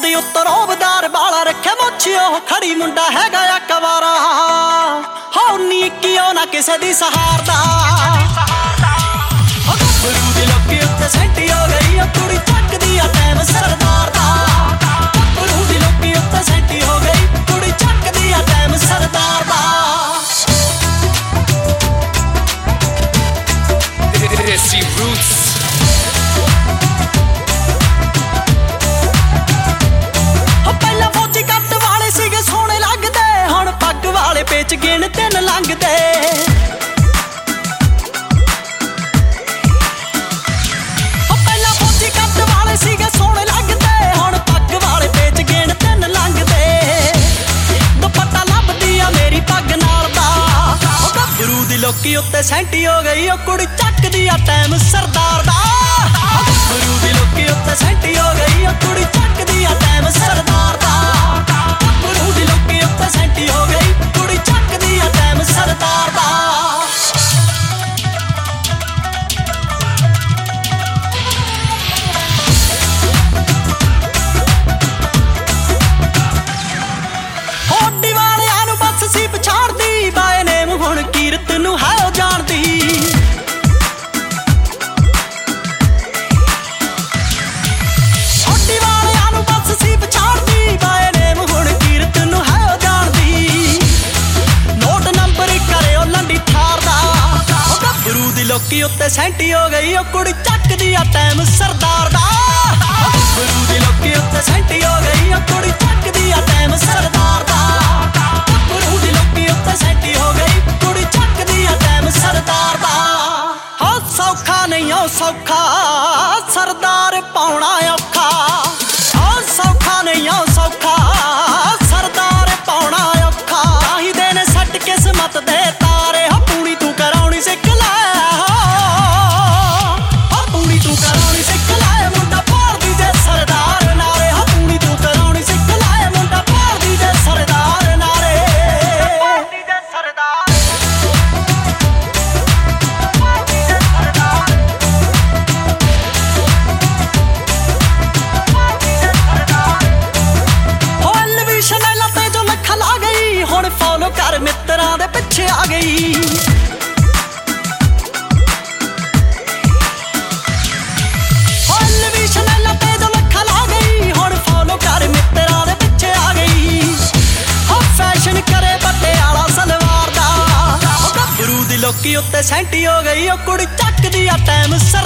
ਦੇ ਉੱਤਰ ਰੋਬਦਾਰ ਬਾਲਾ ਰੱਖੇ ਮੁੱਛਿਓ ਖੜੀ ਮੁੰਡਾ ਹੈਗਾ ਆ ਕਵਾਰਾ ਹੋ ਨੀ ਕਿਉਂ ਨਾ ਕਿਸੇ ਦੀ ਸਹਾਰਦਾ ਹੋ ਗੱਭਰੂ ਦੀ ਲੋਕੀ ਉੱਤੇ ਸੈਂਟੀ ਹੋ ਗਈ ਉਹ ਕੁੜੀ ਚੱਕਦੀ ਆ ਟਾਈਮ ਸਰਦਾਰ ਦਾ ਗੱਭਰੂ ਦੀ ਲੋਕੀ ਉੱਤੇ ਸੈਂਟੀ ਹੋ ਗਈ ਕੁੜੀ ਚੱਕਦੀ ਆ ਟਾਈਮ ਸਰਦਾਰ ਦਾ Desi Roots ਪਹਿਲਾਂ ਫੌਜੀ ਕੱਟ ਵਾਲੇ ਸੀਗੇ ਸੋਹਣੇ ਲੱਗਦੇ ਹੁਣ ਪੱਗ ਵਾਲੇ ਪੇਚ ਗਿਣ ਤਿੰਨ ਲੰਘਦੇ ਪਹਿਲਾਂ ਫੌਜੀ ਕੱਟ ਵਾਲੇ ਸੀਗੇ ਸੋਹਣੇ ਲੱਗਦੇ ਹੁਣ ਪੱਗ ਵਾਲੇ ਪੇਚ ਗਿਣ ਤਿੰਨ ਲੰਘਦੇ ਦੁਪੱਟਾ ਲੱਭਦੀ ਆ ਮੇਰੀ ਪੱਗ ਨਾਲ ਦਾ ਉਹ ਗੱਭਰੂ ਦੀ ਲੋਕੀ ਉੱਤੇ ਸੈਂਟੀ ਹੋ ਗਈ ਉਹ ਕੁੜੀ ਚੱਕਦੀ ਆ ਟਾਈਮ ਸਰਦਾਰ ਦਾ ਗੱਭਰੂ ਦੀ ਲੋਕੀ ਉੱਤੇ ਸੈਂਟੀ ਹੋ ਗਈ ਉਹ ਕੁੜੀ ਚੱਕਦੀ ਆ ਟਾਈਮ ਸਰਦਾਰ ਦਾ ਗੱਭਰੂ ਦੀ ਲੋਕੀ ਉੱਤੇ ਸੈਂਟੀ ਹੋ ਗਈ ਕੁੜੀ ਚੱਕਦੀ ਆ ਟਾਈਮ ਸਰਦਾਰ ਦਾ ਹੋਡੀ ਵਾਲਿਆਂ ਨੂੰ ਬਸ ਸੀ ਪਛਾੜਦੀ ਬਾਏ ਨੇਮ ਹੁਣ ਕੀਰਤ ਨੂੰ ਹੈ ਉਹ ਜਾਣਦੀ ਹੋਡੀ ਵਾਲਿਆਂ ਨੂੰ ਬਸ ਸੀ ਪਛਾੜਦੀ ਬਾਏ ਨੇਮ ਹੁਣ ਕੀਰਤ ਨੂੰ ਹੈ ਉਹ ਜਾਣਦੀ ਨੋਟ ਨੰਬਰ ਕਰਿਓ ਲੰਡੀ ਠਾਰਦਾ ਉਹ ਗੱਭਰੂ ਦੀ ਲੋਕੀ ਉੱਤੇ ਸੈਂਟੀ ਹੋ ਗਈ ਉਹ ਕੁੜੀ ਚੱਕਦੀ ਆ ਟਾਈਮ ਸਰਦਾਰ ਦਾ ਗੱਭਰੂ ਦੀ ਲੋਕੀ ਉੱਤੇ ਸੈਂਟੀ ਹੋ ਗਈ ਉਹ ਕੁੜੀ ਚੱਕਦੀ ਆ ਟਾਈਮ ਸਰਦਾਰ ਦਾ ਗੱਭਰੂ ਦੀ ਲੋਕੀ ਉੱਤੇ ਸੈਂਟੀ ਹੋ ਗਈ ਕੁੜੀ ਚੱਕਦੀ ਆ ਟਾਈਮ ਸਰਦਾਰ ਦਾ ਹੋ ਸੌਖਾ ਨਹੀਂ ਹੋ ਸੌਖਾ ਸਰਦਾਰ ਪਾਉਣਾ ਔਖਾ ਹੋ ਸੌਖਾ ਨਹੀਂ ਹੋ ਸੌਖਾ ਸਰਦਾਰ ਪਾਉਣਾ ਔਖਾ ਚਾਹੀਦੇ ਨੇ ਸੱਟ ਕਿਸਮਤ ਦੇ ਤਾਰੇ ਹੋ ਪੂਣੀ ਤੂੰ ਕਰਾਉਣੀ ਸਿੱਖ ਲੈ ਹੋ ਪੂਣੀ ਤੂੰ ਕਰਾਉਣੀ ਸਿੱਖ ਲੈ ਮੁੰਡਾ ਪਾੜਦੀ ਜੇ ਸਰਦਾਰ ਨਾਰੇ ਹੋ ਪੂਣੀ ਤੂੰ ਕਰਾਉਣੀ ਸਿੱਖ ਲੈ ਮੁੰਡਾ ਪਾੜਦੀ ਜੇ ਸਰਦਾਰ ਨਾਰੇ ਪਾੜਦੀ ਜੇ ਸਰਦਾਰ ਪਾੜਦੀ ਜੇ ਸਰਦਾਰ ਪਾੜਦੀ ਜੇ ਸਰਦਾਰ ਹੋ ਐਲਵੀਸ਼ਨ ਲੱਤੇ ਜੋ ਲੱਖਾਂ ਲਾ ਗਈ ਹੁਣ ਫੋਲੋ ਕਰ ਮਿੱਤਰਾਂ ਦੇ ਪਿੱਛੇ ਆ ਗਈ ਲੱਤੇ ਜੋ ਲੱਖਾਂ ਲਾ ਗਈ ਹੁਣ ਫੋਲੋ ਕਰ ਮਿੱਤਰਾਂ ਦੇ ਪਿੱਛੇ ਆ ਗਈ ਹੋ ਫੈਸ਼ਨ ਕਰੇ ਪਟਿਆਲਾ ਸਲਵਾਰ ਦਾ ਉਹ ਗੱਭਰੂ ਦੀ ਲੋਕੀ ਉੱਤੇ ਸੈਂਟੀ ਹੋ ਗਈ ਉਹ ਕੁੜੀ ਚੱਕਦੀ ਆ ਟਾਈਮ